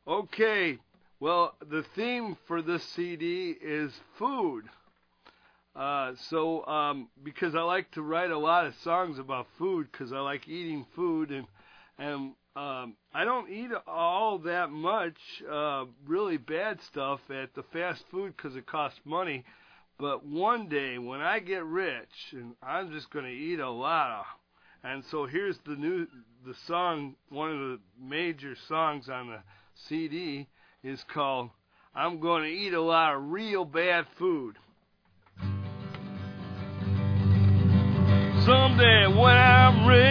Okay, well, the theme for this CD is food. Because I like to write a lot of songs about food, because I like eating food, and I don't eat all that much really bad stuff at the fast food because it costs money. But one day when I get rich, and I'm just going to eat a lot of. And so here's the song. One of the major songs on the CD is called "I'm Going to Eat a Lot of Real Bad Food." Someday when I'm rich,